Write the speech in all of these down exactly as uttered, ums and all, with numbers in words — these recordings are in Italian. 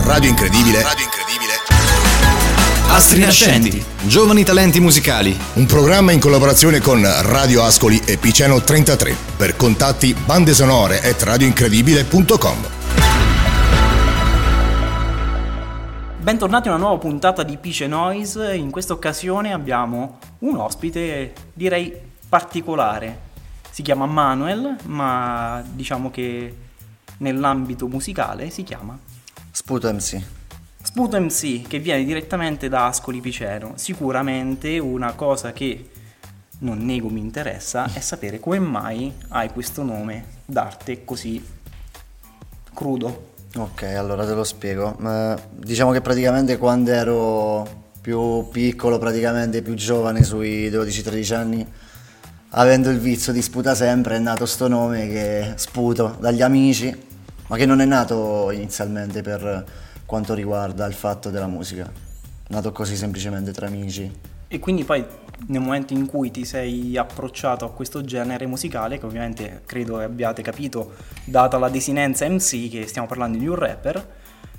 Radio Incredibile. Radio Incredibile. Astri Nascenti, giovani talenti musicali. Un programma in collaborazione con Radio Ascoli e Piceno trentatré. Per contatti bandesonore at radioincredibile punto com. Bentornati a una nuova puntata di Pice Noise. In questa occasione abbiamo un ospite, direi particolare. Si chiama Manuel, ma diciamo che nell'ambito musicale si chiama Sputo M C. Sputo M C, che viene direttamente da Ascoli Piceno. Sicuramente una cosa che non nego mi interessa è sapere come mai hai questo nome d'arte così crudo. Ok, allora te lo spiego. Eh, diciamo che praticamente quando ero più piccolo, praticamente più giovane, sui dodici tredici anni, avendo il vizio di sputa sempre, è nato sto nome che sputo dagli amici, ma che non è nato inizialmente per quanto riguarda il fatto della musica. È nato così semplicemente tra amici. E quindi poi nel momento in cui ti sei approcciato a questo genere musicale, che ovviamente credo abbiate capito data la desinenza M C che stiamo parlando di un rapper,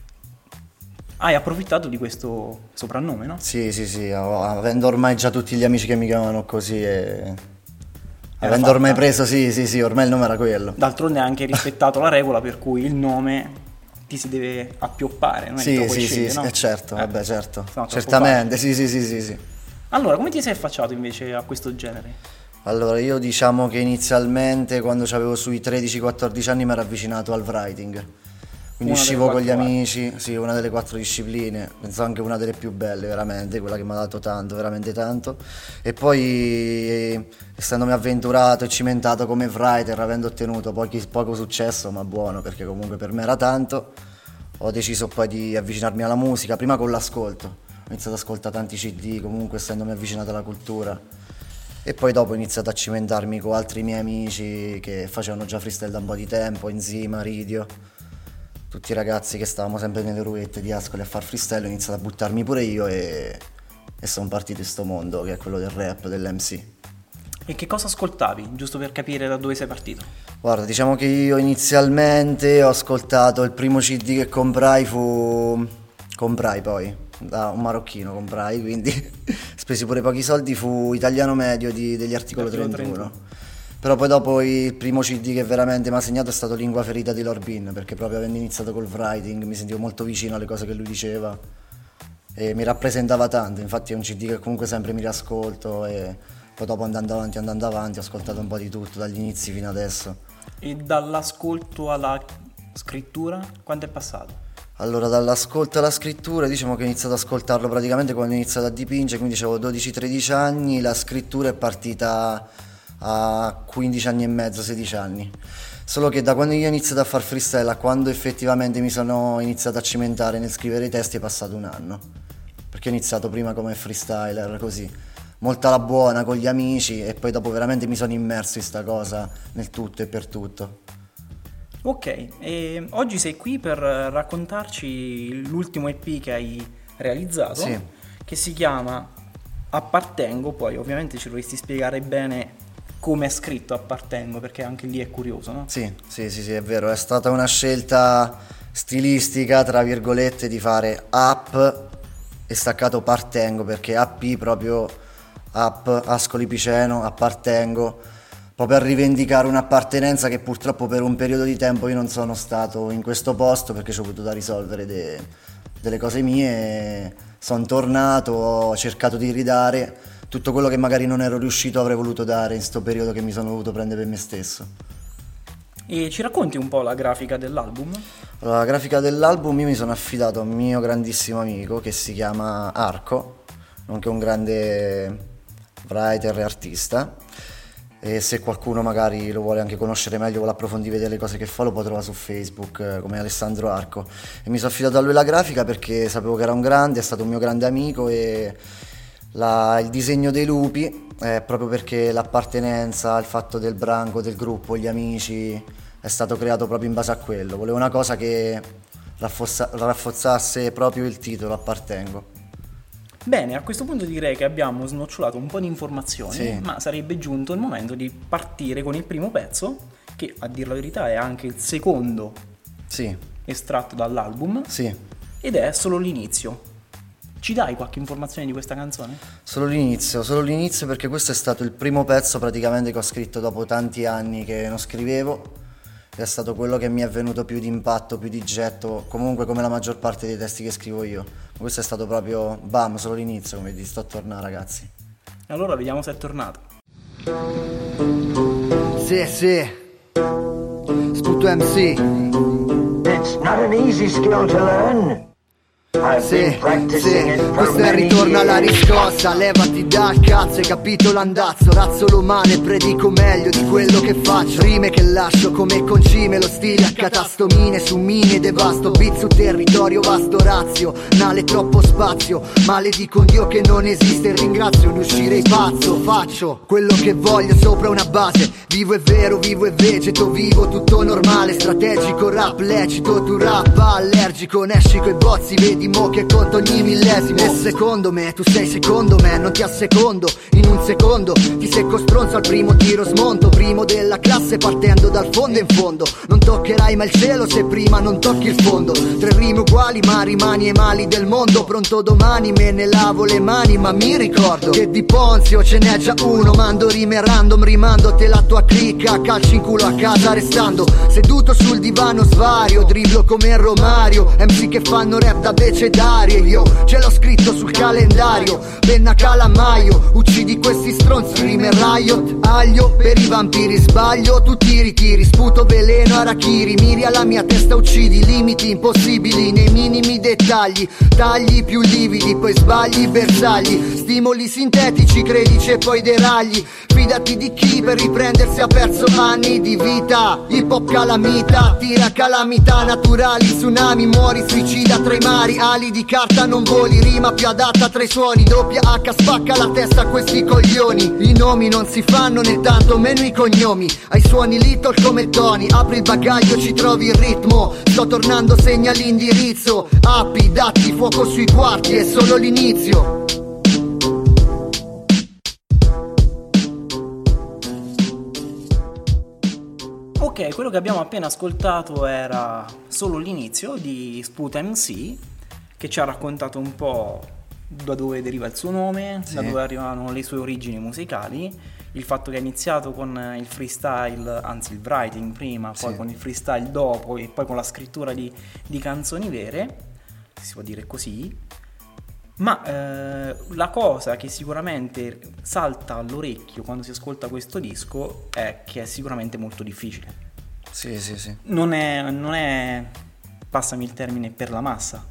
hai approfittato di questo soprannome, no? Sì, sì, sì, avendo ormai già tutti gli amici che mi chiamano così e Era avendo fatta. ormai preso, sì, sì, sì, ormai il nome era quello. D'altronde hai anche rispettato la regola per cui il nome ti si deve appioppare, no? Sì, Puoi sì, scegliere, sì, no? eh, certo, Eh, vabbè, certo. no, troppo Certamente, sì, sì, sì, sì, sì. Allora, come ti sei affacciato invece a questo genere? Allora, io diciamo che inizialmente quando avevo sui tredici quattordici anni mi ero avvicinato al writing. Quindi Una uscivo delle con gli quattro amici, sì, una delle quattro discipline, penso anche una delle più belle, veramente, quella che mi ha dato tanto, veramente tanto. E poi, eh, essendomi avventurato e cimentato come writer, avendo ottenuto pochi- poco successo, ma buono, perché comunque per me era tanto, ho deciso poi di avvicinarmi alla musica, prima con l'ascolto. Ho iniziato ad ascoltare tanti C D, comunque essendomi avvicinato alla cultura. E poi dopo ho iniziato a cimentarmi con altri miei amici che facevano già freestyle da un po' di tempo, Enzima, Ridio. Tutti i ragazzi che stavamo sempre nelle ruette di Ascoli a far freestyle, ho iniziato a buttarmi pure io e, e sono partito in sto mondo che è quello del rap, dell'M C. E che cosa ascoltavi, giusto per capire da dove sei partito? Guarda, diciamo che io inizialmente ho ascoltato, il primo C D che comprai fu... comprai poi, da un marocchino comprai, quindi spesi pure pochi soldi, fu Italiano Medio di, degli Articolo Articolo trentuno. trentuno. Però poi dopo il primo C D che veramente mi ha segnato è stato Lingua Ferita di Lord Bin, perché proprio avendo iniziato col writing mi sentivo molto vicino alle cose che lui diceva e mi rappresentava tanto. Infatti è un C D che comunque sempre mi riascolto e poi dopo andando avanti andando avanti ho ascoltato un po' di tutto dagli inizi fino adesso. E dall'ascolto alla scrittura, quanto è passato? Allora, dall'ascolto alla scrittura, diciamo che ho iniziato ad ascoltarlo praticamente quando ho iniziato a dipingere, quindi avevo dodici tredici anni, la scrittura è partita a quindici anni e mezzo, sedici anni. Solo che da quando io ho iniziato a far freestyle a quando effettivamente mi sono iniziato a cimentare nel scrivere i testi è passato un anno. Perché ho iniziato prima come freestyler, così, molto alla buona con gli amici e poi dopo veramente mi sono immerso in sta cosa nel tutto e per tutto. Ok, e oggi sei qui per raccontarci l'ultimo E P che hai realizzato, Sì. che si chiama Appartengo. Poi ovviamente ci dovresti spiegare bene come è scritto Appartengo, perché anche lì è curioso, no? Sì, sì, sì, sì, è vero, è stata una scelta stilistica, tra virgolette, di fare up e staccato Partengo, perché A P proprio up, Ascoli Piceno, Appartengo, proprio a rivendicare un'appartenenza che purtroppo per un periodo di tempo io non sono stato in questo posto perché ci ho avuto da risolvere de- delle cose mie, sono tornato, ho cercato di ridare tutto quello che magari non ero riuscito avrei voluto dare in sto periodo che mi sono dovuto prendere per me stesso. E ci racconti un po' la grafica dell'album? Allora, la grafica dell'album io mi sono affidato a un mio grandissimo amico che si chiama Arco, nonché un grande writer e artista, e se qualcuno magari lo vuole anche conoscere meglio, vuole approfondire, vedere le cose che fa, lo può trovare su Facebook eh, come Alessandro Arco. E mi sono affidato a lui la grafica perché sapevo che era un grande, è stato un mio grande amico e la, il disegno dei lupi è proprio perché l'appartenenza, il fatto del branco, del gruppo, gli amici è stato creato proprio in base a quello. Volevo una cosa che rafforza, rafforzasse proprio il titolo Appartengo. Bene, a questo punto direi che abbiamo snocciolato un po' di informazioni, Sì. ma sarebbe giunto il momento di partire con il primo pezzo, che a dir la verità è anche il secondo Sì, estratto dall'album. sì. ed è Solo l'inizio. Ci dai qualche informazione di questa canzone? Solo l'inizio, solo l'inizio perché questo è stato il primo pezzo praticamente che ho scritto dopo tanti anni che non scrivevo, ed è stato quello che mi è venuto più di impatto, più di getto, comunque come la maggior parte dei testi che scrivo io. Ma questo è stato proprio bam, solo l'inizio, come vi sto a tornare, ragazzi. Allora vediamo se è tornato. Sì, sì, Sputo M C. It's not an easy skill to learn. I've Sì, been practicing sì, it for questo è il many ritorno alla years. riscossa. Levati dal cazzo, hai capito l'andazzo. Razzolo male, predico meglio di quello che faccio. Rime che lascio come concime, lo stile a catastomine su mine devasto. Beat su territorio vasto, razio, nale troppo spazio. Maledico un Dio che non esiste, ringrazio di uscire pazzo. Faccio quello che voglio sopra una base. Vivo è vero, vivo è vegeto, vivo tutto normale. Strategico, rap lecito, tu rap allergico. Nesci coi bozzi, vedi mo che conto ogni millesimo. E secondo me, tu sei secondo me, non ti assecondo. In un secondo ti secco stronzo al primo tiro smonto. Primo della classe partendo dal fondo in fondo. Non toccherai mai il cielo se prima non tocchi il fondo. Tre rime uguali ma rimani ai mali del mondo. Pronto domani me ne lavo le mani, ma mi ricordo che di Ponzio ce n'è già uno. Mando rime random, rimando te la tua clicca. Calci in culo a casa restando seduto sul divano svario. Dribblo come Romario, M C che fanno rap da beccedarie. Io ce l'ho scritto sul calendario, penna calamaio. Uccidi questi stronzi, rime riot. Aglio per i vampiri, sbaglio, tu tiri tiri. Sputo veleno arachiri, miri alla mia testa, uccidi. Limiti impossibili nei minimi dettagli. Tagli più lividi, poi sbagli bersagli. Stimoli sintetici, credici e poi deragli. Fidati di chi per riprendersi ha perso anni di vita. Hip hop calamita, tira calamità naturali. Tsunami, muori, suicida tra i mari. Ali di carta, non voli, rima più adatta tra i suoni. Doppia H, spacca la testa a questi coglioni. I nomi non si fanno né tanto meno i cognomi. Ai suoni little come Tony. Apri il bagaglio, ci trovi il ritmo. Sto tornando, segna l'indirizzo. Api, datti, fuoco sui quarti, è solo l'inizio. Ok, quello che abbiamo appena ascoltato era Solo l'inizio di Sputo M C, che ci ha raccontato un po' da dove deriva il suo nome, Sì. da dove arrivano le sue origini musicali, il fatto che ha iniziato con il freestyle, anzi il writing prima, poi Sì. con il freestyle dopo e poi con la scrittura di, di canzoni vere, se si può dire così. Ma eh, la cosa che sicuramente salta all'orecchio quando si ascolta questo disco è che è sicuramente molto difficile. Sì, sì, sì. Non è, non è, passami il termine, per la massa.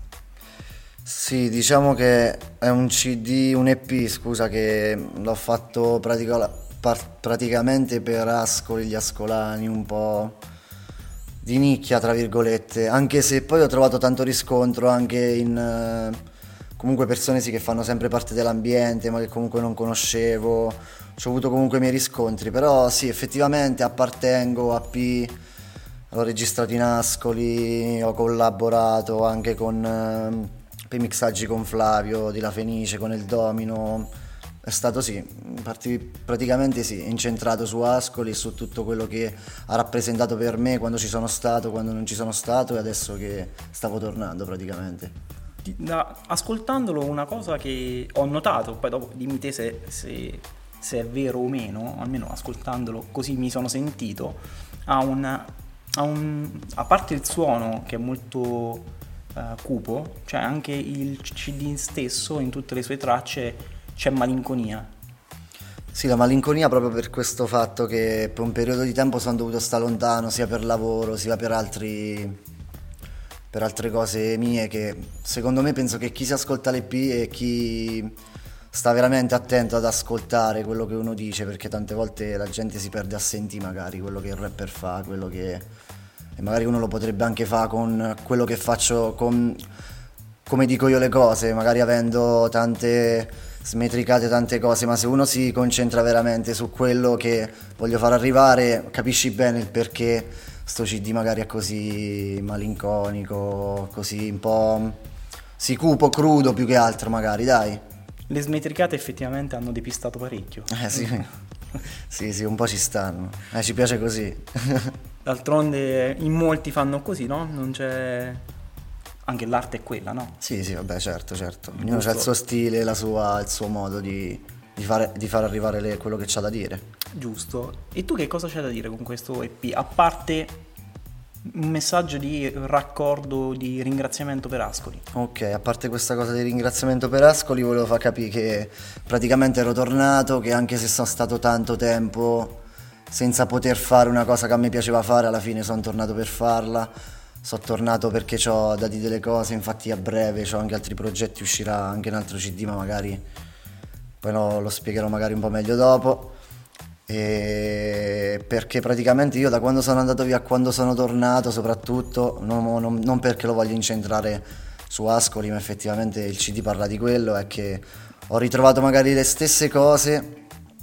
Sì, diciamo che è un C D, un E P, scusa, che l'ho fatto pratica- par- praticamente per Ascoli, gli ascolani, un po' di nicchia, tra virgolette, anche se poi ho trovato tanto riscontro anche in eh, comunque persone sì che fanno sempre parte dell'ambiente, ma che comunque non conoscevo. Ho avuto comunque i miei riscontri, però sì, effettivamente appartengo a P. L'ho registrato in Ascoli, ho collaborato anche con eh, per i mixaggi con Flavio di La Fenice, con il Domino. È stato sì, parti- praticamente sì, incentrato su Ascoli e su tutto quello che ha rappresentato per me quando ci sono stato, quando non ci sono stato e adesso che stavo tornando praticamente. Ti- da- ascoltandolo, una cosa che ho notato, poi dopo dimmi te se, se, se è vero o meno, almeno ascoltandolo così mi sono sentito, ha un, ha un a parte il suono che è molto eh, cupo, cioè anche il C D stesso, in tutte le sue tracce c'è malinconia. Sì, la malinconia proprio per questo fatto che per un periodo di tempo sono dovuto stare lontano, sia per lavoro, sia per altri per altre cose mie, che secondo me penso che chi si ascolta l'E P e chi sta veramente attento ad ascoltare quello che uno dice, perché tante volte la gente si perde a sentire magari quello che il rapper fa, quello che e magari uno lo potrebbe anche fare con quello che faccio, con come dico io le cose, magari avendo tante smetricate, tante cose, ma se uno si concentra veramente su quello che voglio far arrivare, capisci bene il perché sto C D magari è così malinconico, così un po' sì, cupo, crudo più che altro magari, dai. Le smetricate effettivamente hanno depistato parecchio. Eh sì, sì, sì, un po' ci stanno, eh, ci piace così. D'altronde in molti fanno così, no? Non c'è... anche l'arte è quella, no? Sì, sì, vabbè, certo, certo. Ognuno ha il suo stile, la sua, il suo modo di, di, fare, di far arrivare le, quello che c'ha da dire. Giusto. E tu che cosa c'hai da dire con questo E P? A parte un messaggio di raccordo, di ringraziamento per Ascoli. Ok, a parte questa cosa di ringraziamento per Ascoli, volevo far capire che praticamente ero tornato, che anche se sono stato tanto tempo senza poter fare una cosa che a me piaceva fare, alla fine sono tornato per farla. Sono tornato perché ho da dire delle cose, infatti a breve ho anche altri progetti, uscirà anche un altro C D, ma magari poi no, lo spiegherò magari un po' meglio dopo. E perché praticamente io da quando sono andato via a quando sono tornato, soprattutto non, non, non perché lo voglio incentrare su Ascoli, ma effettivamente il C D parla di quello, è che ho ritrovato magari le stesse cose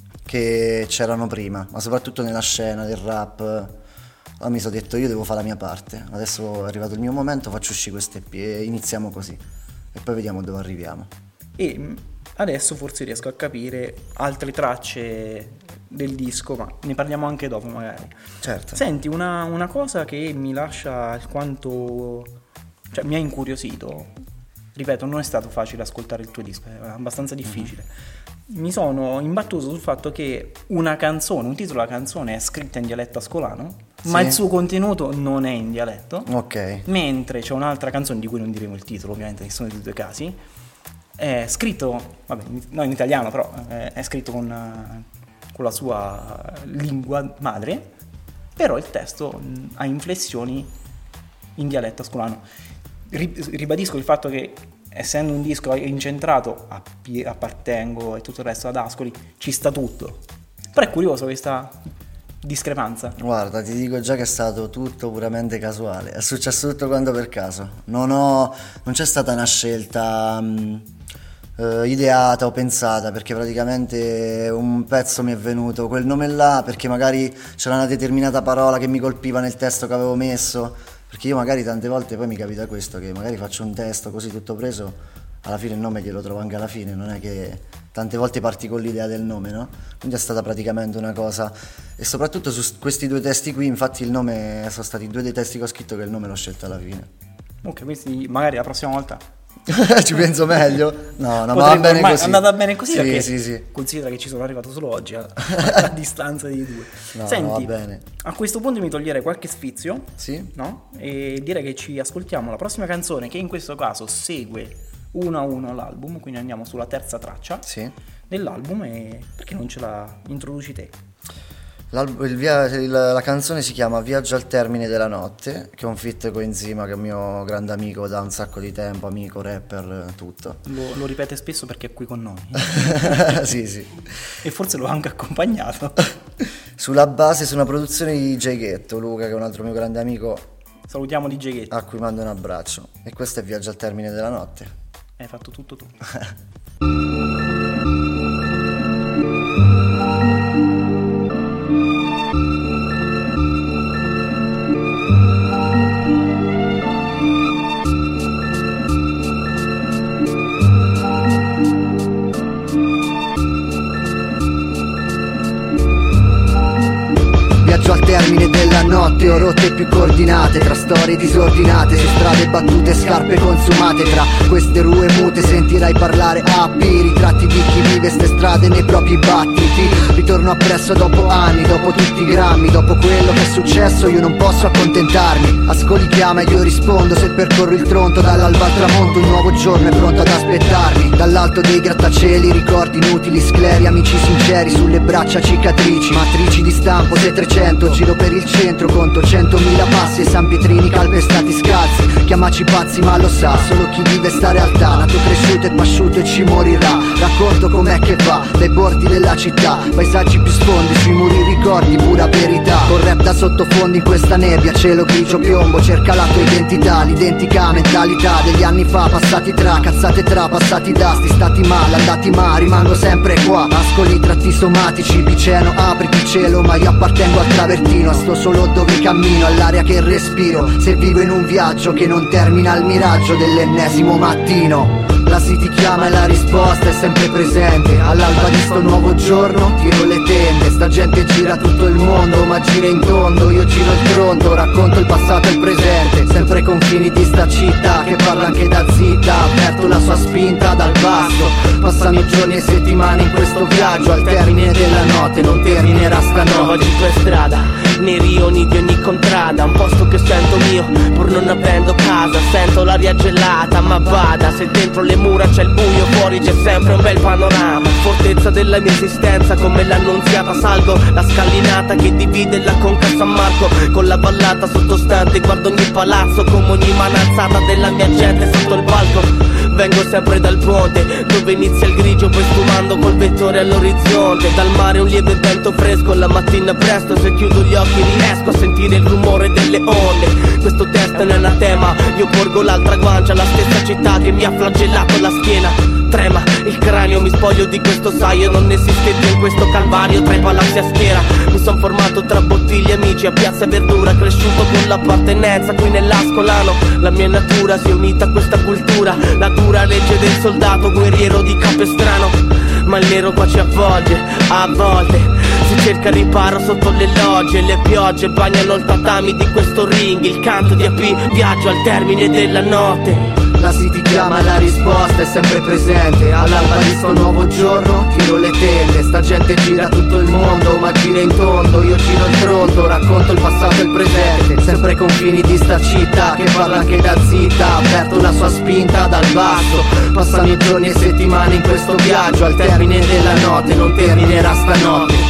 che c'erano prima, ma soprattutto nella scena del rap. Allora mi sono detto, io devo fare la mia parte, adesso è arrivato il mio momento, faccio uscire queste E P e iniziamo così e poi vediamo dove arriviamo. E adesso forse riesco a capire altre tracce del disco, ma ne parliamo anche dopo magari. Certo. Senti, una, una cosa che mi lascia alquanto, cioè mi ha incuriosito, ripeto, non è stato facile ascoltare il tuo disco, è abbastanza difficile. Mm-hmm. Mi sono imbattuto sul fatto che una canzone, un titolo della canzone è scritta in dialetto ascolano, sì, ma il suo contenuto non è in dialetto. Ok. Mentre c'è un'altra canzone, di cui non diremo il titolo ovviamente, che sono i due casi, è scritto, vabbè, no, in italiano, però è, è scritto con, con la sua lingua madre, però il testo ha inflessioni in dialetto ascolano. Ribadisco il fatto che, essendo un disco incentrato a Appartengo e tutto il resto ad Ascoli, ci sta tutto. Però è curioso questa discrepanza. Guarda, ti dico già che è stato tutto puramente casuale, è successo tutto quando per caso. Non ho, non c'è stata una scelta mh, eh, ideata o pensata, perché praticamente un pezzo mi è venuto quel nome là perché magari c'era una determinata parola che mi colpiva nel testo che avevo messo. Perché io magari tante volte poi mi capita questo, che magari faccio un testo così tutto preso, alla fine il nome glielo trovo anche alla fine, non è che tante volte parti con l'idea del nome, no? Quindi è stata praticamente una cosa, e soprattutto su questi due testi qui, infatti il nome, sono stati due dei testi che ho scritto che il nome l'ho scelto alla fine. Ok, quindi magari la prossima volta ci penso meglio. No, no, ma va bene così. È andata bene così, sì, perché sì, sì. Considera che ci sono arrivato solo oggi a, a distanza di due. No, Senti, no, va bene. A questo punto mi toglierei qualche sfizio, sì, no? E direi che ci ascoltiamo la prossima canzone, che in questo caso segue uno a uno l'album, quindi andiamo sulla terza traccia, sì, dell'album. E perché non ce la introduci te? Il via, il, la canzone si chiama Viaggio al termine della notte, che è un feat con Enzima, che è un mio grande amico da un sacco di tempo, amico, rapper, tutto. Lo, lo ripete spesso perché è qui con noi. Sì, sì. E forse l'ho anche accompagnato. Sulla base, su una produzione di D J Ghetto, Luca, che è un altro mio grande amico. Salutiamo D J Ghetto, a cui mando un abbraccio. E questo è Viaggio al termine della notte. Hai fatto tutto tu. Al termine della notte ho rotte più coordinate, tra storie disordinate, su strade battute e scarpe consumate. Tra queste rue mute sentirai parlare A P, ritratti di chi vive ste strade nei propri battiti. Ritorno appresso dopo anni, dopo tutti i grammi, dopo quello che è successo io non posso accontentarmi. Ascoli chiama e io rispondo, se percorro il tronto dall'alba al tramonto un nuovo giorno è pronto ad aspettarmi. Dall'alto dei grattacieli ricordi inutili, scleri, amici sinceri, sulle braccia cicatrici, matrici di stampo sei trecento. Giro per il centro, conto centomila passi e San Pietrini calpestati scalzi. Chiamaci pazzi ma lo sa solo chi vive sta realtà, nato, cresciuto e pasciuto e ci morirà. Racconto com'è che va dai bordi della città, paesaggi più sfondi, sui muri ricordi, pura verità. Con rap da sottofondi in questa nebbia, cielo grigio piombo, cerca la tua identità, l'identica mentalità degli anni fa, passati tra cazzate, tra passati da sti stati male, andati ma rimango sempre qua. Ascoli tratti somatici, Piceno apriti il cielo, ma io appartengo al travertino, sto solo dove cammino, all'aria che respiro, se vivo in un viaggio che non termina al miraggio dell'ennesimo mattino. La City chiama e la risposta è sempre presente. All'alba di sto nuovo giorno tiro le tende. Sta gente gira tutto il mondo ma gira in tondo. Io giro il tronto, racconto il passato e il presente. Sempre ai confini di sta città che parla anche da zitta. Ha aperto la sua spinta dal basso. Passano giorni e settimane in questo viaggio. Al termine della notte non terminerà stanotte. Oggi per strada, nei rioni di ogni contrada. Un posto che sento mio, pur non avendo casa. Sento l'aria gelata, ma bada. Se dentro le mura c'è il buio, fuori c'è sempre un bel panorama. Fortezza della mia esistenza, come l'annunziata. Salgo la scalinata che divide la Conca San Marco con la vallata sottostante. Guardo ogni palazzo come ogni mano alzata della mia gente sotto il palco. Vengo sempre dal ponte, dove inizia il grigio, poi sfumando col vettore all'orizzonte. Dal mare un lieve vento fresco, la mattina presto, se chiudo gli occhi riesco a sentire il rumore delle onde. Questo testo è un anatema, io porgo l'altra guancia, la stessa città che mi ha flagellato la schiena. Trema il cranio, mi spoglio di questo saio, non esiste più in questo calvario tra i palazzi a schiera. Mi son formato tra bottiglie amici a Piazza Verdura, cresciuto con l'appartenenza qui nell'Ascolano. La mia natura si è unita a questa cultura, la dura legge del soldato guerriero di Capestrano. Ma il nero qua ci avvolge, a volte si cerca riparo sotto le logge. Le piogge bagnano il tatami di questo ring. Il canto di A P viaggio al termine della notte. La City chiama e la risposta è sempre presente. All'alba di sto nuovo giorno tiro le tende. Sta gente gira tutto il mondo ma gira in tondo. Io giro il tronto, racconto il passato e il presente. Sempre ai confini di sta città che parla anche da zitta. Ha aperto la sua spinta dal basso. Passano i giorni e settimane in questo viaggio. Al termine della notte non terminerà stanotte.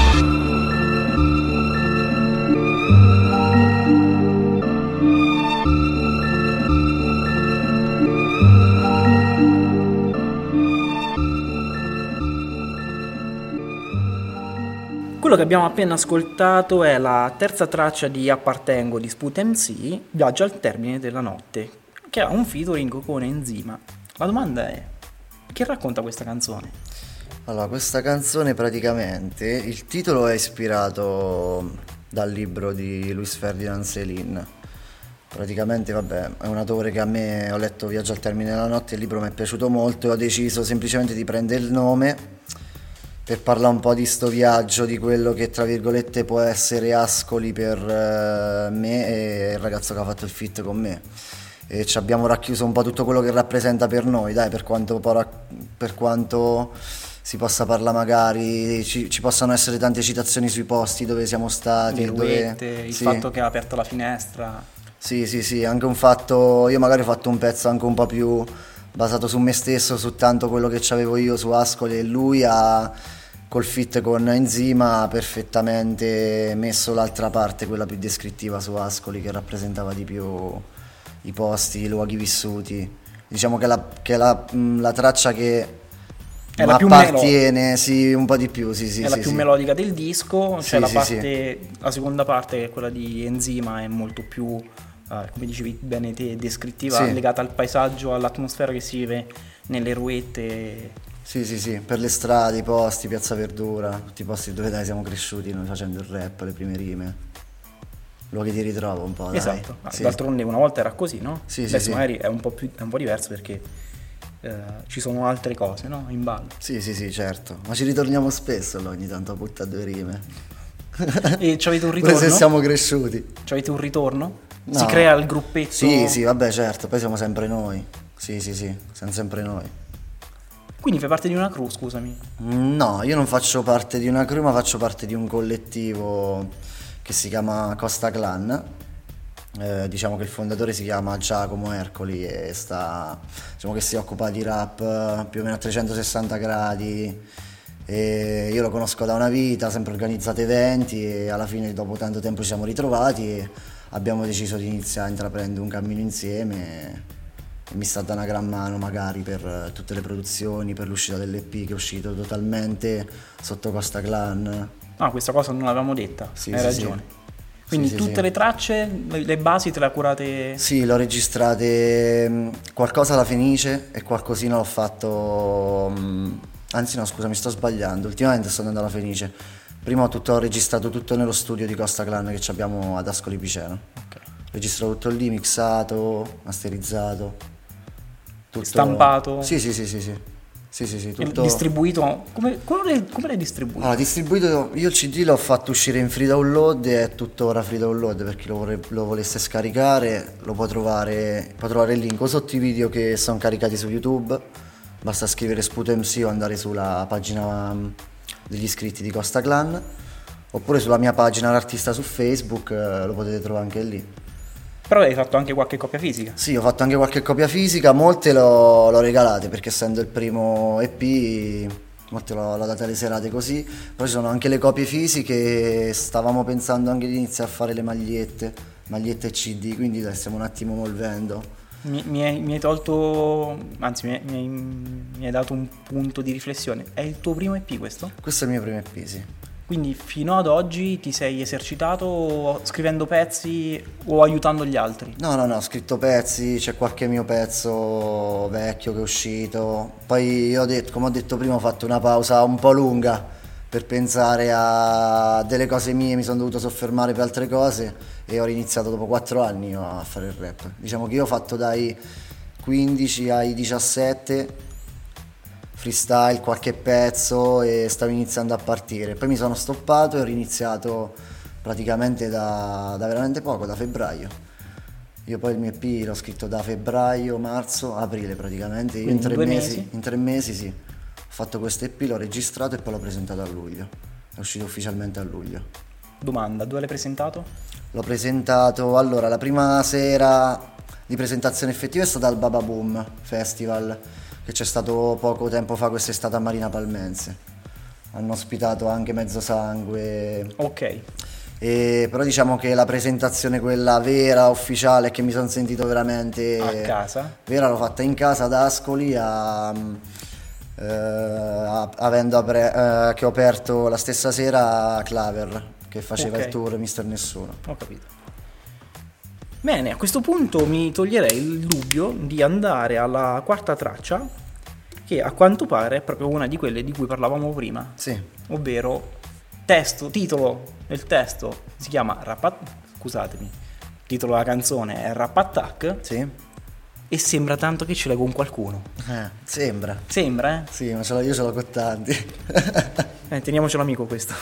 Quello che abbiamo appena ascoltato è la terza traccia di Appartengo di Sput M C, Viaggio al termine della notte, che ha un featuring con Enzima. La domanda è, che racconta questa canzone? Allora, questa canzone praticamente, il titolo è ispirato dal libro di Luis Ferdinand Céline. Praticamente, vabbè, è un autore che a me, ho letto Viaggio al termine della notte, il libro mi è piaciuto molto e ho deciso semplicemente di prendere il nome per parlare un po' di sto viaggio, di quello che tra virgolette può essere Ascoli per eh, me e il ragazzo che ha fatto il feat con me. E ci abbiamo racchiuso un po' tutto quello che rappresenta per noi, dai, per quanto, per quanto si possa parlare magari, ci, ci possano essere tante citazioni sui posti dove siamo stati. Le ruette, dove, il sì. fatto che ha aperto la finestra. Sì, sì, sì, anche un fatto, io magari ho fatto un pezzo anche un po' più basato su me stesso, su tanto quello che c'avevo io su Ascoli, e lui ha, col feat con Enzima, ha perfettamente messo l'altra parte, quella più descrittiva su Ascoli, che rappresentava di più i posti, i luoghi vissuti. Diciamo che la, che la, la traccia che è la più appartiene, melo- sì, un po' di più, sì, sì, è sì, la più sì. melodica del disco, Sì, cioè la, sì, parte, la seconda parte, che è quella di Enzima, è molto più, eh, come dicevi bene te, descrittiva, Sì. legata al paesaggio, all'atmosfera che si vive nelle ruette. Sì, sì, sì, per le strade, i posti, Piazza Verdura, tutti i posti dove dai siamo cresciuti noi facendo il rap, le prime rime. Luoghi di ritrovo un po', dai. Esatto, Sì. d'altronde una volta era così, no? Sì, sì, Adesso sì. magari è un po' più, è un po' diverso perché eh, ci sono altre cose, no? In ballo. Sì, sì, sì, certo. Ma ci ritorniamo spesso allora, ogni tanto a buttare due rime. E ci avete un Pure ritorno? se siamo cresciuti. Ci avete un ritorno? No. Si crea il gruppetto? Sì, sì, vabbè, certo, poi siamo sempre noi. Sì, sì, sì, siamo sempre noi. Quindi fai parte di una crew, scusami. No, io non faccio parte di una crew, ma faccio parte di un collettivo che si chiama Costa Clan. Eh, diciamo che il fondatore si chiama Giacomo Ercoli e sta, diciamo che si occupa di rap eh, più o meno a trecentosessanta gradi. E io lo conosco da una vita, ha sempre organizzato eventi e alla fine dopo tanto tempo ci siamo ritrovati e abbiamo deciso di iniziare a intraprendere un cammino insieme. E mi sta dando una gran mano magari per tutte le produzioni, per l'uscita dell'E P che è uscito totalmente sotto Costa Clan. Ah, questa cosa non l'avevamo detta, Sì, hai sì, ragione. sì. Quindi Sì, sì, tutte sì. le tracce, le le basi te le ha curate? Sì, l'ho registrate mh, qualcosa alla Fenice e qualcosina l'ho fatto, mh, anzi no scusa mi sto sbagliando, ultimamente sto andando alla Fenice. Prima ho, tutto, ho registrato tutto nello studio di Costa Clan che ci abbiamo ad Ascoli Piceno. Ok. Ho registrato tutto lì, mixato, masterizzato. tutto... stampato? Sì, sì, sì, sì, sì. Sì, sì, sì, tutto... Distribuito? Come, come, l'hai, come l'hai distribuito? Allora, distribuito, io il C D l'ho fatto uscire in free download e è tuttora free download, per chi lo, vorre, lo volesse scaricare lo può trovare, può trovare il link o sotto i video che sono caricati su YouTube, basta scrivere Sputo M C o andare sulla pagina degli iscritti di Costa Clan, oppure sulla mia pagina l'artista su Facebook, lo potete trovare anche lì. Però hai fatto anche qualche copia fisica? Sì, ho fatto anche qualche copia fisica, molte l'ho, l'ho regalate perché essendo il primo E P molte l'ho, l'ho date alle serate così, poi ci sono anche le copie fisiche, stavamo pensando anche di iniziare a fare le magliette, magliette C D, quindi le stiamo un attimo evolvendo. Mi, mi, hai, mi hai tolto, anzi mi hai, mi, hai, mi hai dato un punto di riflessione, è il tuo primo E P questo? Questo è il mio primo E P, sì. Quindi fino ad oggi ti sei esercitato scrivendo pezzi o aiutando gli altri? No, no, no, ho scritto pezzi, c'è qualche mio pezzo vecchio che è uscito. Poi io ho detto, come ho detto prima, ho fatto una pausa un po' lunga per pensare a delle cose mie, mi sono dovuto soffermare per altre cose e ho riniziato dopo quattro anni a fare il rap. Diciamo che io ho fatto dai quindici ai diciassette freestyle, qualche pezzo e stavo iniziando a partire, poi mi sono stoppato e ho riniziato praticamente da, da veramente poco, da febbraio. Io poi il mio E P l'ho scritto da febbraio, marzo, aprile praticamente. Io in tre mesi, mesi in tre mesi sì, ho fatto questo E P, l'ho registrato e poi l'ho presentato a luglio, è uscito ufficialmente a luglio. Domanda, dove l'hai presentato? L'ho presentato, allora la prima sera di presentazione effettiva è stata al Baba Boom Festival che c'è stato poco tempo fa quest'estate a Marina Palmense. Hanno ospitato anche Mezzo Sangue. Ok. E, però diciamo che la presentazione quella vera, ufficiale, che mi sono sentito veramente... A casa? Vera, l'ho fatta in casa ad Ascoli, a, eh, a, avendo apre, eh, che ho aperto la stessa sera a Claver, che faceva okay. il tour mister Nessuno. Ho capito. Bene, a questo punto mi toglierei il dubbio di andare alla quarta traccia, che a quanto pare è proprio una di quelle di cui parlavamo prima. Sì. Ovvero, testo, titolo del testo si chiama Rap, scusatemi, il titolo della canzone è Rap Attack. Sì. E sembra tanto che ce l'hai con qualcuno. Eh, sembra. Sembra, eh? Sì, ma ce l'ho, io ce l'ho con tanti. eh, teniamocelo amico questo.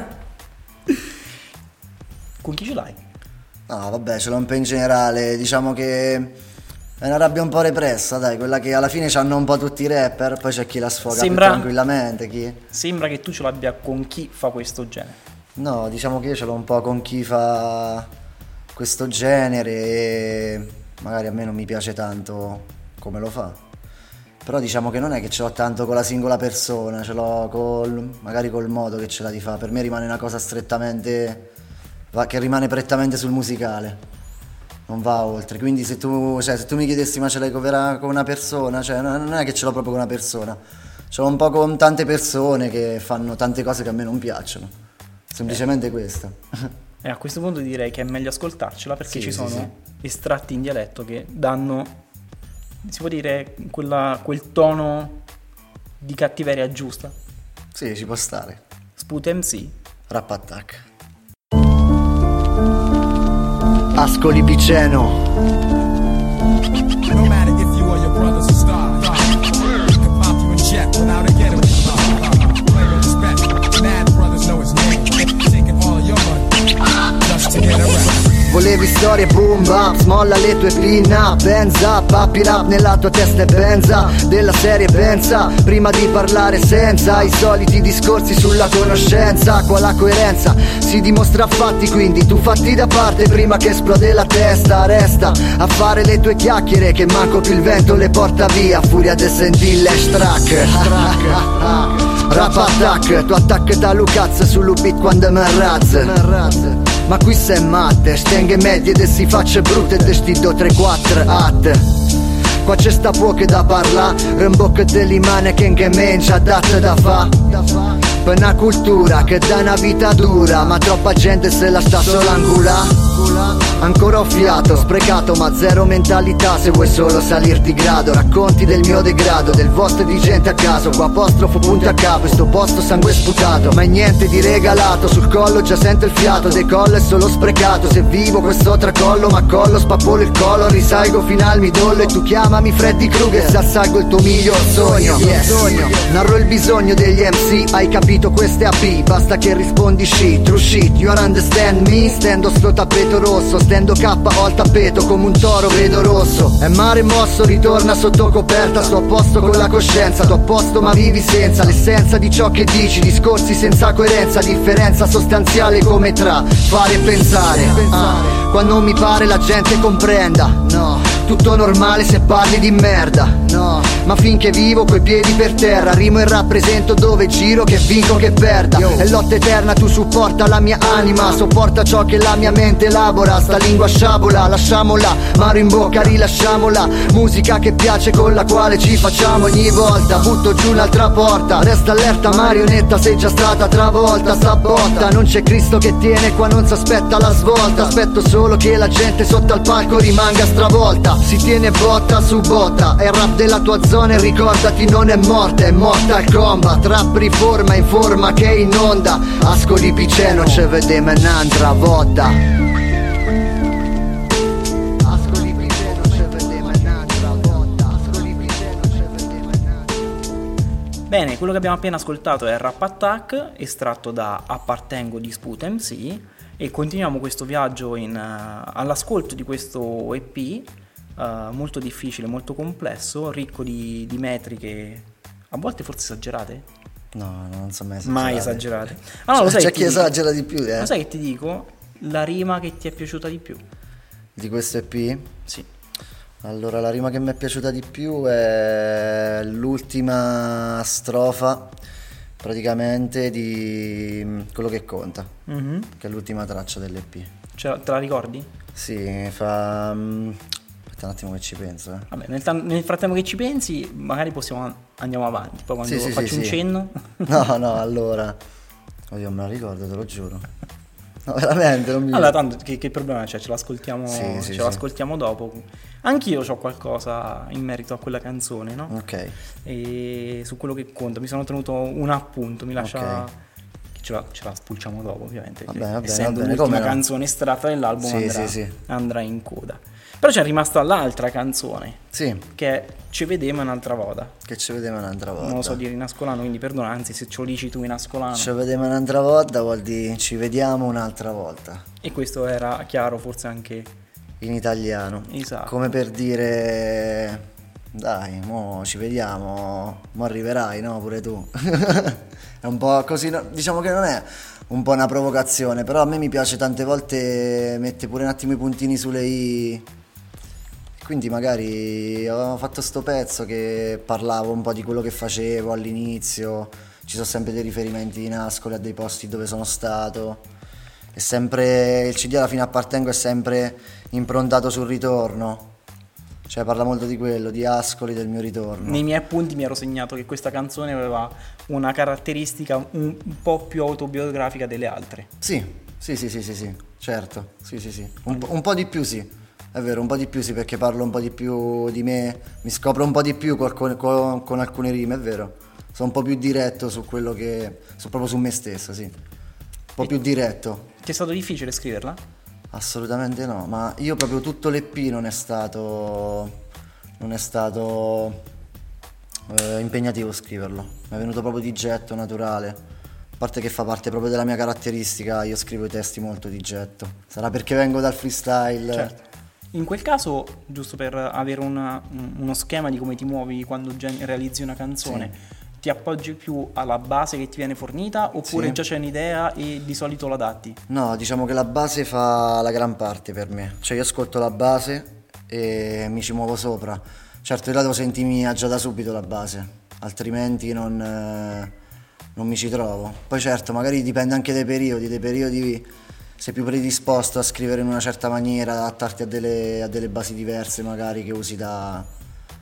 Con chi ce l'hai? No, vabbè, ce l'ho un po' in generale, diciamo che è una rabbia un po' repressa, dai, quella che alla fine c'hanno un po' tutti i rapper, poi c'è chi la sfoga sembra, più tranquillamente, chi... Sembra che tu ce l'abbia con chi fa questo genere. No, diciamo che io ce l'ho un po' con chi fa questo genere e magari a me non mi piace tanto come lo fa. Però diciamo che non è che ce l'ho tanto con la singola persona, ce l'ho col, magari col modo che ce la di fa. Per me rimane una cosa strettamente... che rimane prettamente sul musicale, non va oltre. Quindi se tu, cioè, se tu mi chiedessi ma ce l'hai con una persona, cioè non è che ce l'ho proprio con una persona, ce l'ho un po' con tante persone che fanno tante cose che a me non piacciono, semplicemente eh. questo. E a questo punto direi che è meglio ascoltarcela perché sì, ci sono sì, sì. estratti in dialetto che danno, si può dire, quella, quel tono di cattiveria giusta. Sì, ci può stare. Sputo M C, Rap Attack. Ascoli Piceno. No matter if you or your brother's a star, we can pop you in jet without a getaway. Play with respect, mad brothers know his name. Taking all your money just to get a rap. Volevi storie boom bap, smolla le tue pinna, benza, papi rap nella tua testa e benza, della serie pensa, prima di parlare senza i soliti discorsi sulla conoscenza, qua la coerenza si dimostra a fatti, quindi tu fatti da parte prima che esplode la testa, resta a fare le tue chiacchiere che manco più il vento le porta via, furia de sentì l'hash track. Rap Attack, tu attacchi da Lucaz sull'ubit quando mi razz. Ma qui se matte, stenghe medie e si faccia brutte e sti do tre quattro at. Qua c'è sta poche da parla, rimbocca delle mani che in mencia dat da fa. Per una cultura che dà una vita dura, ma troppa gente se la sta solo angula. sciabola. Ancora ho fiato, sprecato ma zero mentalità. Se vuoi solo salir di grado, racconti del mio degrado, del vostro di gente a caso. Qua apostrofo punti a capo, sto posto sangue sputato. Ma è niente di regalato, sul collo già sento il fiato. Decollo è solo sprecato, se vivo questo tracollo. Ma collo, spappolo il collo, risalgo fino al midollo. E tu chiamami Freddy Krueger se assalgo il tuo miglior sogno. Yes. Sogno. Narro il bisogno degli M C, hai capito queste A P, basta che rispondi shit, true shit, you understand me? Stendo sto tappeto rosso, stendo K, ho il tappeto come un toro, vedo rosso. È mare mosso, ritorna sotto coperta, sto a posto con la coscienza, sto a posto ma vivi senza l'essenza di ciò che dici, discorsi senza coerenza, differenza sostanziale come tra fare e pensare. Ah, quando mi pare la gente comprenda, no, tutto normale se parli di merda, no, ma finché vivo coi piedi per terra, rimo e rappresento dove giro, che vinco che perda. È lotta eterna, tu supporta la mia anima, sopporta ciò che la mia mente elabora. Sta lingua sciabola, lasciamola, mano in bocca, rilasciamola. Musica che piace, con la quale ci facciamo ogni volta. Butto giù un'altra porta, resta allerta marionetta, sei già stata travolta. Sta botta, non c'è Cristo che tiene, qua non si aspetta la svolta. Aspetto solo che la gente sotto al palco rimanga stravolta. Si tiene botta su botta, è il rap della tua zona e ricordati non è morta, è morta al combat. Rap riforma, informa che è in onda. Ascoli Piceno, ci vediamo un'altra volta. Ascoli Piceno, ci vediamo un'altra volta. Ascoli Piceno, ci vediamo un'altra volta. Bene, quello che abbiamo appena ascoltato è Rap Attack, estratto da Appartengo di Sput M C, e continuiamo questo viaggio in, uh, all'ascolto di questo E P uh, molto difficile, molto complesso, ricco di, di metriche a volte forse esagerate. No, non so mai esagerate. Mai esagerate. Allora, lo sai c'è che chi ti esagera dico? di più, eh? Lo sai che ti dico? La rima che ti è piaciuta di più? Di questo E P? Sì. Allora, la rima che mi è piaciuta di più è l'ultima strofa, praticamente, di Quello che conta, Mm-hmm. che è l'ultima traccia dell'E P. Cioè, te la ricordi? Sì, fa... Aspetta un attimo che ci penso, eh. Vabbè, nel, ta- nel frattempo che ci pensi, magari possiamo andiamo avanti. Poi quando Sì, sì, faccio sì, un sì. cenno. No, no, allora... Oddio, me la ricordo, te lo giuro. No, veramente, non mi... Allora, tanto che, che problema c'è? Ce l'ascoltiamo, Sì, sì, ce sì. l'ascoltiamo dopo. Anch'io ho qualcosa in merito a quella canzone, no? Ok. E su quello che conta mi sono tenuto un appunto, mi lascia... Ok. che Ce la, ce la spulciamo dopo, ovviamente. Va che bene, va bene, essendo va bene, l'ultima come no? canzone estratta dall'album, Sì, andrà, sì, sì. andrà in coda. Però c'è rimasta l'altra canzone, Sì, che è Ci vedemo un'altra volta. che ci vediamo un'altra volta. Non lo so dire in ascolano, quindi perdona, anzi se ce lo dici tu in ascolano. Ci vediamo un'altra volta vuol dire ci vediamo un'altra volta. E questo era chiaro forse anche... In italiano. Esatto. Come per dire... Dai, mo ci vediamo, mo arriverai, no? Pure tu. È un po' così, no? Diciamo che non è un po' una provocazione, però a me mi piace tante volte mettere pure un attimo i puntini sulle i. Quindi magari avevo fatto sto pezzo che parlavo un po' di quello che facevo all'inizio, ci sono sempre dei riferimenti in Ascoli a dei posti dove sono stato. È sempre, il C D alla fine Appartengo è sempre improntato sul ritorno. Cioè parla molto di quello, di Ascoli, del mio ritorno. Nei miei appunti mi ero segnato che questa canzone aveva una caratteristica un, un po' più autobiografica delle altre. Sì, sì, sì, sì, sì, sì, certo, sì, sì, sì. Un, po', un po' di più sì, è vero, un po' di più sì, perché parlo un po' di più di me, mi scopro un po' di più con, con, con alcune rime, è vero. Sono un po' più diretto su quello che... su proprio su me stesso, sì. Un po' più diretto. Ti è stato difficile scriverla? Assolutamente no, ma io proprio tutto l'E P non è stato non è stato eh, impegnativo scriverlo, mi è venuto proprio di getto, naturale. A parte che fa parte proprio della mia caratteristica, io scrivo i testi molto di getto. Sarà perché vengo dal freestyle. Certo. In quel caso, giusto per avere una, uno schema di come ti muovi quando gen- realizzi una canzone, sì. Ti appoggi più alla base che ti viene fornita oppure Sì. già c'è un'idea e di solito la adatti? No, diciamo che la base fa la gran parte per me. Cioè io ascolto la base e mi ci muovo sopra. Certo, io la devo sentirmi già da subito la base, altrimenti non, eh, non mi ci trovo. Poi certo, magari dipende anche dai periodi, dei periodi sei più predisposto a scrivere in una certa maniera, adattarti a delle, a delle basi diverse magari che usi da...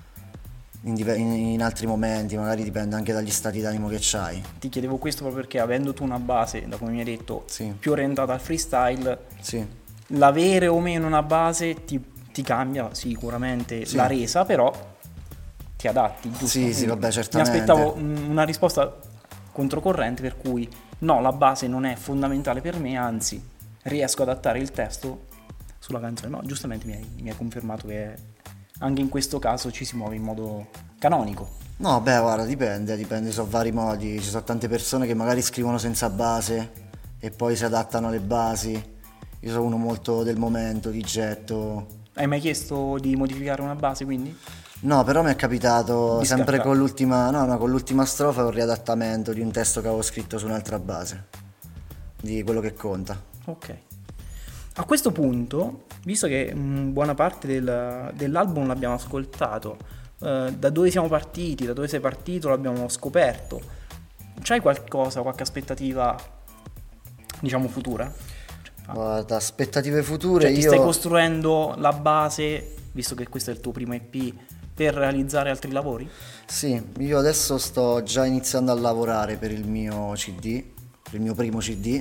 In, diver- in, in altri momenti, magari dipende anche dagli stati d'animo che c'hai. Ti chiedevo questo proprio perché avendo tu una base, da come mi hai detto, Sì. più orientata al freestyle, Sì. l'avere o meno una base ti, ti cambia sicuramente Sì. la resa, però ti adatti, giusto? Sì, sì, Quindi vabbè, mi certamente. aspettavo mm, una risposta controcorrente, per cui no, la base non è fondamentale per me, anzi riesco ad adattare il testo sulla canzone. No, giustamente mi hai, mi hai confermato che anche in questo caso ci si muove in modo canonico. No, beh, guarda, dipende, dipende, ci sono vari modi. Ci sono tante persone che magari scrivono senza base e poi si adattano alle basi. Io sono uno molto del momento, di getto. Hai mai chiesto di modificare una base, quindi? No, però mi è capitato Di sempre scartare. con l'ultima, no, no, con l'ultima strofa un riadattamento di un testo che avevo scritto su un'altra base, di quello che conta. Ok. A questo punto, visto che mh, buona parte del- dell'album l'abbiamo ascoltato, eh, da dove siamo partiti, da dove sei partito, l'abbiamo scoperto, c'hai qualcosa, qualche aspettativa, diciamo, futura? Guarda, aspettative future, Cioè ti io... stai costruendo la base, visto che questo è il tuo primo E P, per realizzare altri lavori? Sì, io adesso sto già iniziando a lavorare per il mio C D, per il mio primo C D,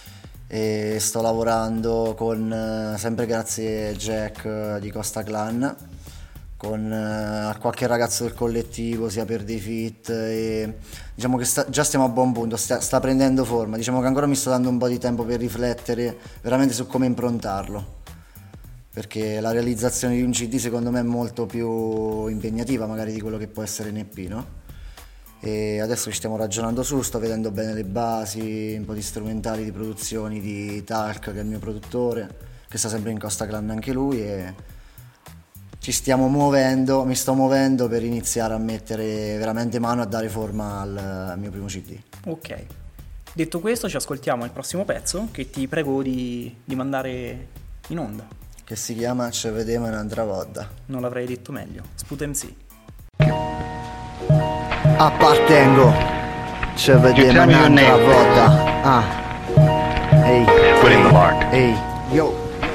e sto lavorando con, eh, sempre grazie a Jack eh, di Costa Clan, con eh, qualche ragazzo del collettivo, sia per dei feat, e diciamo che sta- già stiamo a buon punto, sta, sta prendendo forma, diciamo che ancora mi sto dando un po' di tempo per riflettere veramente su come improntarlo, perché la realizzazione di un C D secondo me è molto più impegnativa magari di quello che può essere un E P, no? E adesso ci stiamo ragionando su, sto vedendo bene le basi, un po' di strumentali, di produzioni di Talk, che è il mio produttore, che sta sempre in Costa Clan anche lui, e ci stiamo muovendo, mi sto muovendo per iniziare a mettere veramente mano a dare forma al, al mio primo C D. Ok. Detto questo, ci ascoltiamo il prossimo pezzo, che ti prego di, di mandare in onda. Che si chiama Ce vedemo un'altra volta. Non l'avrei detto meglio. Sput M C. Appartengo, ci vediamo tell me your un'altra name, volta. Ah, ehi, Put in the mark. ehi, yo.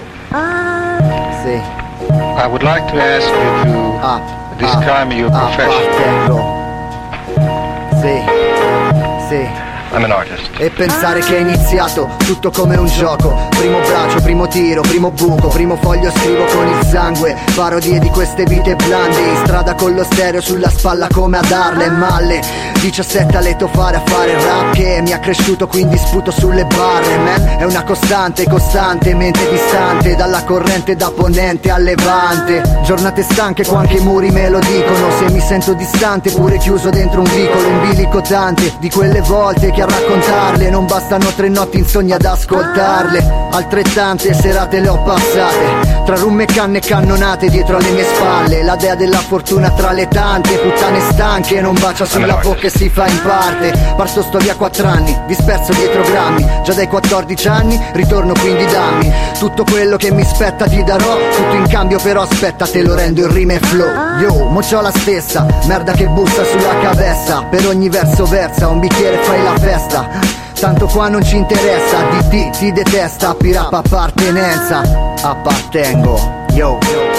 Sì, I would like to ask you to ah, describe your ah, profession. appartengo. Sì, sì. I'm an artist. E pensare che è iniziato tutto come un gioco. Primo braccio, primo tiro, primo buco, primo foglio scrivo con il sangue. Parodie di queste vite blande, in strada con lo stereo sulla spalla come ad Harlem Malle. diciassette a letto fare a fare rap che mi ha cresciuto, quindi sputo sulle barre. Man, è una costante, costante, mente distante dalla corrente da ponente a levante. Giornate stanche qua anche i muri me lo dicono. Se mi sento distante pure chiuso dentro un vicolo, in bilico tante di quelle volte che a raccontarle non bastano tre notti in sogno ad ascoltarle. Altrettante serate le ho passate tra rum e canne e cannonate dietro alle mie spalle. La dea della fortuna tra le tante puttane stanche non bacia sulla bocca e si fa in parte. Parto sto via quattro anni, disperso dietro grammi. Già dai quattordici anni ritorno, quindi dammi tutto quello che mi spetta, ti darò tutto in cambio, però aspetta te lo rendo in rime e flow. Yo, mo c'ho la stessa merda che bussa sulla cabessa. Per ogni verso versa un bicchiere e fai la festa. Tanto qua non ci interessa, di ti, ti detesta, pirapa appartenenza. Appartengo, yo.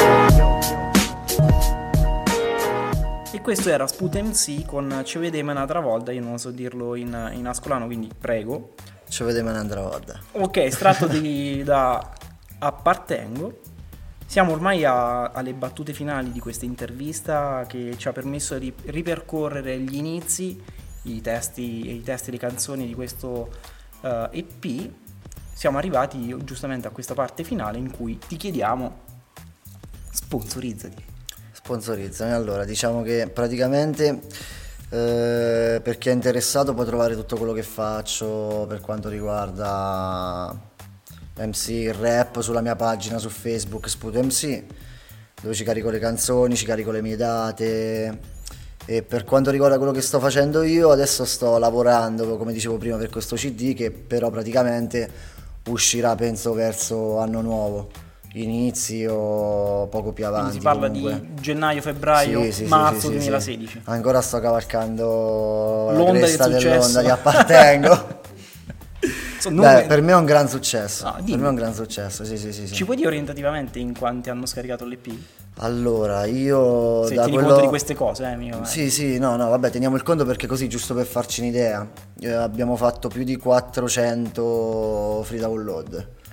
E questo era Sput M C con Ci vedemo un'altra volta. Io non so dirlo in, in ascolano, quindi prego. Ci vediamo un'altra volta. Ok, estratto di, da Appartengo. Siamo ormai a- alle battute finali di questa intervista che ci ha permesso di ripercorrere gli inizi, i testi, i testi e le canzoni di questo eh, E P. Siamo arrivati giustamente a questa parte finale in cui ti chiediamo: sponsorizzati. Sponsorizzami, allora diciamo che praticamente eh, per chi è interessato può trovare tutto quello che faccio per quanto riguarda M C, il rap sulla mia pagina su Facebook Sput M C, dove ci carico le canzoni, ci carico le mie date. E per quanto riguarda quello che sto facendo io, adesso sto lavorando, come dicevo prima, per questo C D che però praticamente uscirà penso verso anno nuovo, inizi o poco più avanti. Quindi si parla comunque. di gennaio, febbraio, Sì, sì, sì, marzo sì, sì, duemilasedici. sì. Ancora sto cavalcando L'onda la del cresta successo. dell'onda di Appartengo. Sono Beh, numeri- per me è un gran successo. Ah, per dimmi. me è un gran successo, sì, sì, sì, sì. Ci puoi dire orientativamente in quanti hanno scaricato l'E P? Allora, io Se da tieni quello... conto di queste cose, eh, mio. eh. Sì, sì, no, no, vabbè, teniamo il conto perché così, giusto per farci un'idea, eh, abbiamo fatto più di quattrocento free download.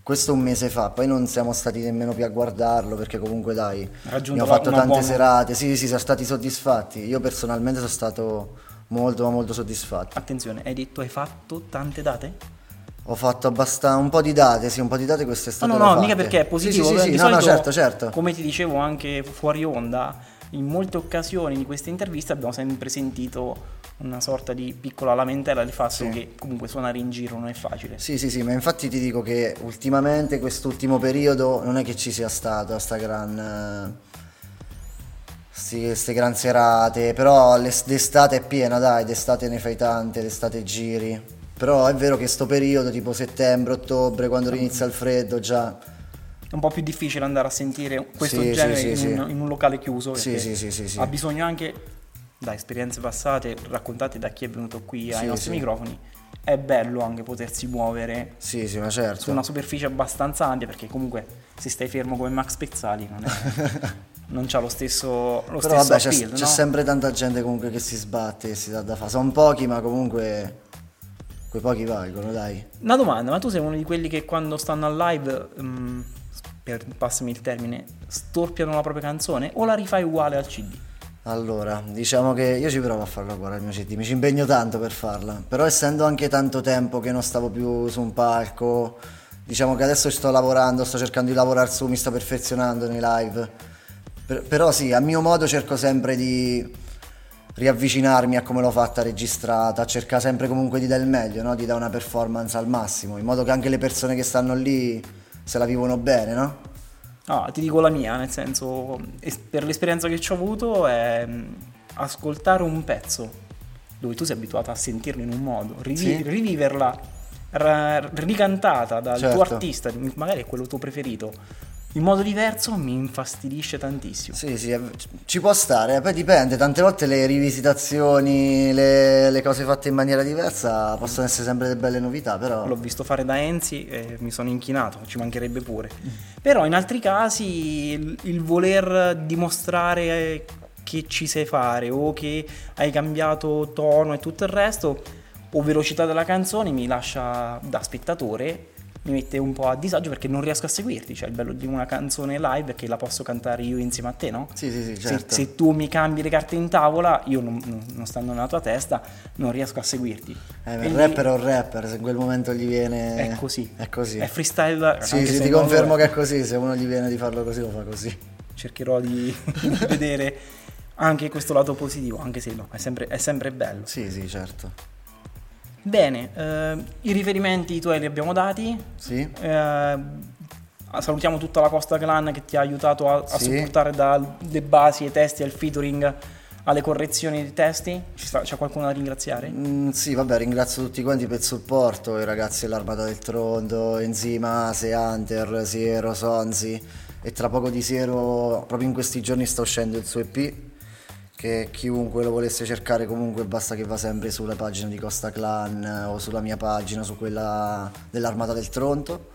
questo un mese fa, poi non siamo stati nemmeno più a guardarlo perché comunque dai, Raggiunto abbiamo fatto una tante buona... serate, sì sì, siamo stati soddisfatti, io personalmente sono stato molto ma molto soddisfatto. Attenzione, hai detto hai fatto tante date? Ho fatto abbastanza un po' di date, sì, un po' di date quest'estate. No, no, no, mica perché è positivo. Sì, sì, sì, di sì. solito, no, no, certo, certo. Come ti dicevo anche fuori onda, in molte occasioni di queste interviste abbiamo sempre sentito una sorta di piccola lamentela del fatto sì. che comunque suonare in giro non è facile. Sì, sì, sì, ma infatti ti dico che ultimamente, quest'ultimo periodo, non è che ci sia stato sta gran... queste gran serate, però l'estate è piena, dai, d'estate ne fai tante, d'estate giri. Però è vero che sto periodo, tipo settembre, ottobre, quando inizia il freddo già... È un po' più difficile andare a sentire questo sì, genere sì, sì, in, un, sì. in un locale chiuso. Sì, sì, sì, sì, sì. Ha bisogno anche, da esperienze passate, raccontate da chi è venuto qui ai sì, nostri sì. microfoni, è bello anche potersi muovere sì, sì, ma certo. su una superficie abbastanza ampia, perché comunque se stai fermo come Max Pezzali non è... non c'ha lo stesso lo Però stesso vabbè, appeal, c'è, c'è no? sempre tanta gente comunque che si sbatte, che si dà da fare. Sono pochi, ma comunque quei pochi valgono, dai. Una domanda, ma tu sei uno di quelli che quando stanno al live, um, per passami il termine, storpiano la propria canzone o la rifai uguale al C D? Allora, diciamo che io ci provo a farla uguale al mio C D, mi ci impegno tanto per farla, però essendo anche tanto tempo che non stavo più su un palco, diciamo che adesso sto lavorando, sto cercando di lavorare su, mi sto perfezionando nei live, per, però sì, a mio modo cerco sempre di riavvicinarmi a come l'ho fatta registrata, a cercare sempre comunque di dare il meglio, no? Di dare una performance al massimo, in modo che anche le persone che stanno lì se la vivono bene, no? No, ti dico la mia, nel senso, es- per l'esperienza che ci ho avuto è mh, ascoltare un pezzo dove tu sei abituato a sentirlo in un modo, rivi- Sì. riviverla ra- ricantata dal Certo. tuo artista, magari è quello tuo preferito, in modo diverso mi infastidisce tantissimo. Sì, sì, è- ci può stare, eh, poi dipende, tante volte le rivisitazioni, le, le cose fatte in maniera diversa possono essere sempre delle belle novità, però... L'ho visto fare da Enzi e mi sono inchinato, ci mancherebbe pure. Però in altri casi il, il voler dimostrare che ci sai fare o che hai cambiato tono e tutto il resto o velocità della canzone mi lascia da spettatore, mi mette un po' a disagio perché non riesco a seguirti. Cioè il bello di una canzone live è che la posso cantare io insieme a te, no? Sì, sì, sì, Se- certo. se, tu mi cambi le carte in tavola, io non, non- non stando nella tua testa non riesco a seguirti. Eh, ma E il lì rapper è un rapper, se in quel momento gli viene... è così. È così. È freestyle. Sì, anche sì, se ti non lo confermo è. che è così, se uno gli viene di farlo così lo fa così. Cercherò di, di vedere anche questo lato positivo, anche se no, è sempre, è sempre bello. Sì, sì, certo. Bene, eh, i riferimenti tuoi li abbiamo dati. Sì. Eh, salutiamo tutta la Costa Clan che ti ha aiutato a, a Sì. supportare dalle basi ai testi al featuring alle correzioni dei testi. Ci sta- c'è qualcuno da ringraziare? Mm, sì, vabbè, ringrazio tutti quanti per il supporto, i ragazzi dell'Armata del Tronto, Enzima, Ase, Hunter, Siero, Sonzi, e tra poco di Siero, proprio in questi giorni sta uscendo il suo E P, che chiunque lo volesse cercare comunque basta che va sempre sulla pagina di Costa Clan eh, o sulla mia pagina, su quella dell'Armata del Tronto.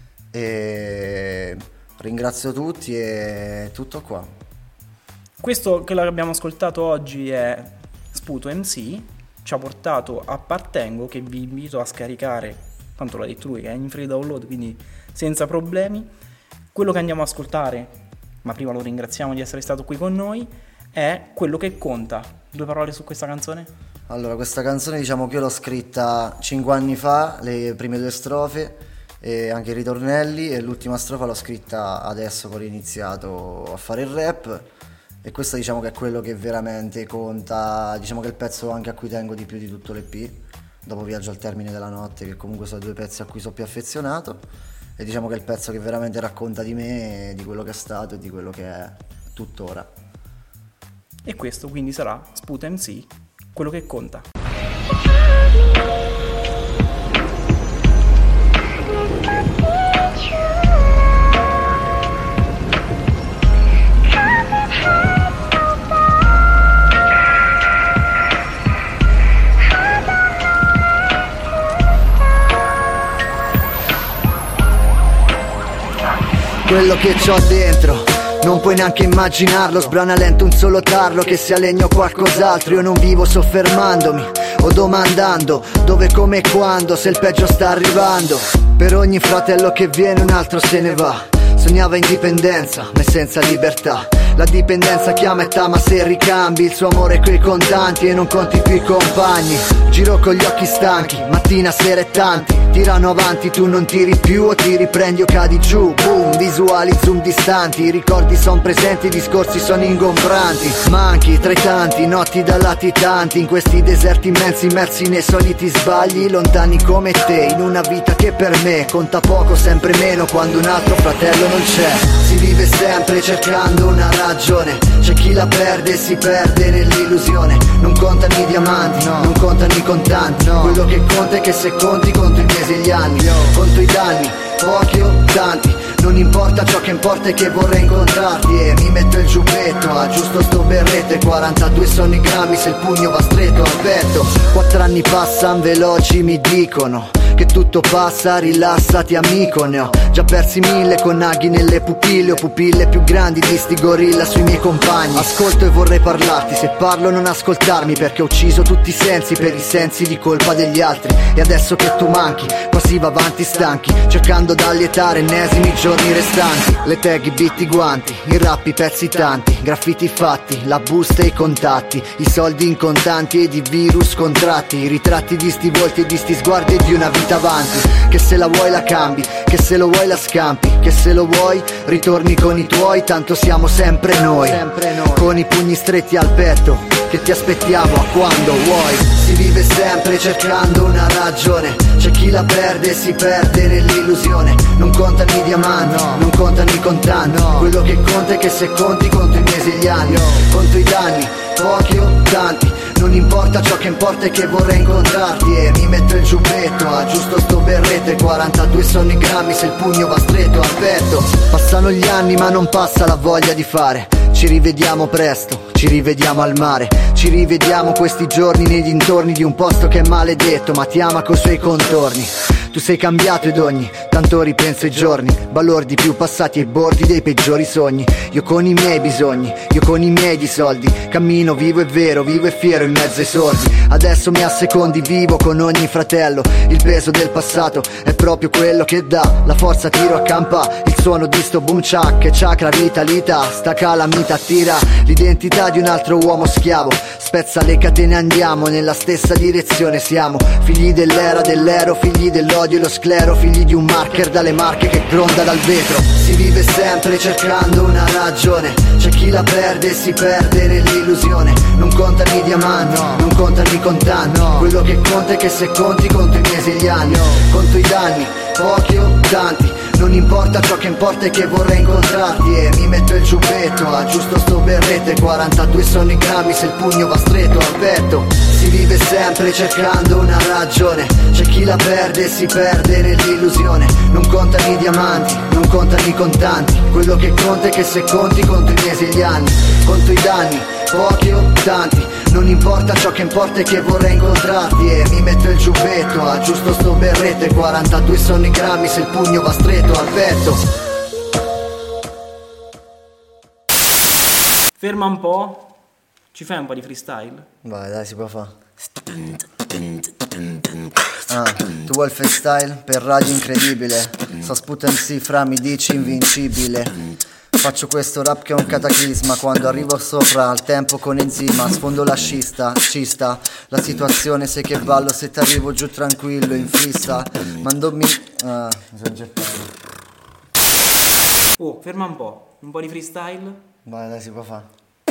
E ringrazio tutti e tutto qua. Questo che abbiamo ascoltato oggi è Sputo M C, ci ha portato a Partengo, che vi invito a scaricare, tanto l'ha detto lui che è in free download, quindi senza problemi. Quello che andiamo a ascoltare, ma prima lo ringraziamo di essere stato qui con noi, è Quello che conta. Due parole su questa canzone? Allora, questa canzone diciamo che io l'ho scritta cinque anni fa, le prime due strofe e anche i ritornelli, e l'ultima strofa l'ho scritta adesso che ho iniziato a fare il rap, e questo diciamo che è quello che veramente conta, diciamo che è il pezzo anche a cui tengo di più di tutto l'E P, dopo Viaggio al termine della notte, che comunque sono due pezzi a cui sono più affezionato, e diciamo che è il pezzo che veramente racconta di me, di quello che è stato e di quello che è tuttora. E questo quindi sarà Sputo M C, Quello che conta. Quello che c'ho dentro non puoi neanche immaginarlo, sbrana lento un solo tarlo che sia legno o qualcos'altro. Io non vivo soffermandomi o domandando dove, come e quando, se il peggio sta arrivando. Per ogni fratello che viene un altro se ne va. Sognava indipendenza, ma senza libertà. La dipendenza chiama e tama se ricambi il suo amore coi contanti e non conti più i compagni. Giro con gli occhi stanchi, mattina, sera e tanti tirano avanti, tu non tiri più o ti riprendi o cadi giù. Boom, visuali, zoom distanti, i ricordi son presenti, i discorsi sono ingombranti. Manchi tra i tanti, notti da latitanti, in questi deserti immensi immersi nei soliti sbagli. Lontani come te, in una vita che per me conta poco, sempre meno quando un altro fratello non c'è. Si vive sempre cercando una ragione, c'è chi la perde e si perde nell'illusione. Non contano i diamanti, no, non contano i contanti, no. Quello che conta è che se conti conto i mesi e gli anni, Yo. Conto i danni, pochi o tanti, non importa, ciò che importa è che vorrei incontrarti. E mi metto il giubbetto, aggiusto sto berretto e quarantadue sono i grammi se il pugno va stretto al petto. Quattro anni passano veloci, mi dicono che tutto passa, rilassati amico. Ne ho già persi mille con aghi nelle pupille, o pupille più grandi di sti gorilla sui miei compagni. Ascolto e vorrei parlarti, se parlo non ascoltarmi, perché ho ucciso tutti i sensi per i sensi di colpa degli altri. E adesso che tu manchi, qua si va avanti stanchi, cercando d'allietare ennesimi giorni restanti. Le tag, i beat, i guanti, i rap, i pezzi tanti, graffiti fatti, la busta e i contatti, i soldi in contanti ed i virus contratti, i ritratti di sti volti e di sti sguardi e di una vita avanti. Che se la vuoi la cambi, che se lo vuoi la scampi, che se lo vuoi ritorni con i tuoi, tanto siamo sempre noi, sempre noi. Con i pugni stretti al petto, che ti aspettiamo a quando vuoi. Si vive sempre cercando una ragione, c'è chi la perde e si perde nell'illusione. Non contano i diamanti, no, non contano i contanti, no. Quello che conta è che se conti conto i mesi e gli anni, no. Conto i danni, pochi o tanti, non importa, ciò che importa è che vorrei incontrarti. E mi metto il giubbetto, aggiusto sto berretto e quarantadue sono i grammi se il pugno va stretto al petto. Passano gli anni ma non passa la voglia di fare. Ci rivediamo presto, ci rivediamo al mare, ci rivediamo questi giorni nei dintorni di un posto che è maledetto ma ti ama coi suoi contorni. Tu sei cambiato ed ogni tanto ripenso ai giorni, balordi più passati ai bordi dei peggiori sogni. Io con i miei bisogni, io con i miei di soldi, cammino vivo e vero, vivo e fiero in mezzo ai sordi. Adesso mi assecondi, vivo con ogni fratello, il peso del passato è proprio quello che dà la forza, tiro a campa, il suono di sto boom chuck che chakra vitalità, sta calamita tira l'identità di un altro uomo schiavo, spezza le catene, andiamo nella stessa direzione, siamo figli dell'era dell'ero, figli dell'odio e lo sclero, figli di un marker dalle marche che gronda dal vetro. Si vive sempre cercando una ragione, c'è chi la perde e si perde nell'illusione. Non contano i diamanti, no, non contano i contanti, no. Quello che conta è che se conti conto i mesi e gli anni, no. Conto i danni, pochi o tanti, non importa, ciò che importa è che vorrei incontrarti. E mi metto il giubbetto, aggiusto sto berretto e quarantadue sono i grammi se il pugno va stretto al petto. Si vive sempre cercando una ragione, c'è chi la perde e si perde nell'illusione. Non contano i diamanti, non contano i contanti, quello che conta è che se conti conto i mesi e gli anni. Conto i danni, pochi o tanti, non importa, ciò che importa è che vorrei incontrarti. E mi metto il giubbetto, aggiusto sto berretto e quarantadue sono i grammi se il pugno va stretto al petto. Ferma un po', ci fai un po' di freestyle? Vai, dai, si può fare. Ah, tu vuoi il freestyle? Per radio incredibile. Sto Sput M C fra mi dici invincibile. Faccio questo rap che è un cataclisma, quando arrivo sopra al tempo con enzima, sfondo la scista, cista, la situazione sei che ballo se ti arrivo giù tranquillo in fissa, mandomi... Ah, mi sono gettato. Oh, ferma un po', un po' di freestyle? Vai, dai, si può fare.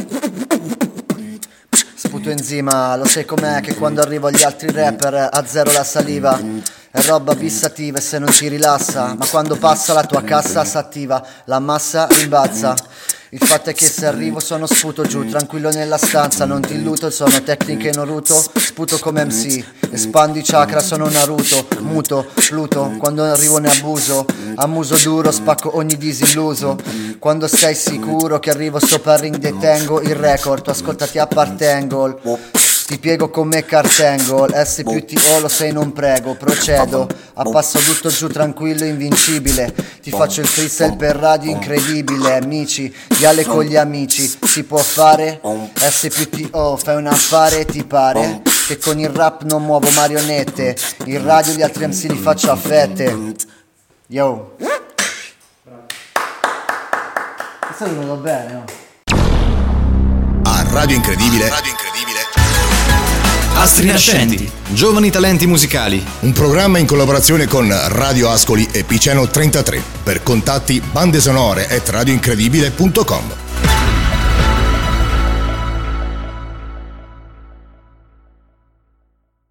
Sputo enzima, lo sai com'è che quando arrivo agli altri rapper azzero la saliva. È roba fissativa e se non ti rilassa, ma quando passa la tua cassa s'attiva, la massa rimbalza. Il fatto è che se arrivo sono sputo giù, tranquillo nella stanza, non ti illuto, sono tecniche Naruto, sputo come M C, espando i chakra, sono Naruto, muto, pluto, quando arrivo ne abuso, a muso duro spacco ogni disilluso, quando sei sicuro che arrivo sopra il ring detengo il record, tu ascoltati appartengo. Ti piego come Cartangle, S più T O lo sei non prego, procedo, a passo tutto giù tranquillo invincibile, ti faccio il freestyle per radio incredibile, amici, diale con gli amici, si può fare, S più T O fai un affare ti pare, che con il rap non muovo marionette, in radio gli altri M C li faccio a fette. Yo. Questo è venuto bene, no? A Radio Incredibile. Radio Incredibile. Astri Nascenti, giovani talenti musicali. Un programma in collaborazione con Radio Ascoli e Piceno trentatré. Per contatti bandesonore at radioincredibile punto com.